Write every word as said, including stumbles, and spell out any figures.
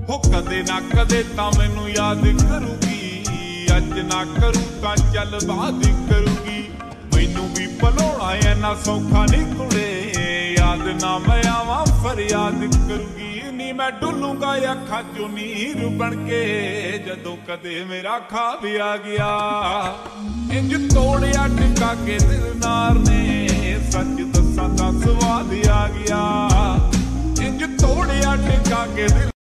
हो कदे ना कदे तां मैनू याद करूगी, अज ना करूँ तां चल बाद करूगी। मैनू भी भुलाउणा इन्ना सौखा नहीं कुड़े, याद ना मैं आवां फरियाद करूगी। नी मैं डुलूंगा अखां चों नीर बन के, जदों कदे मेरा ख्वाब आ गया। इंज तोड़िया टिका के दिल नार ने, सच दसां तां स्वाद आ गया। इंज तोड़िया टिका के दिल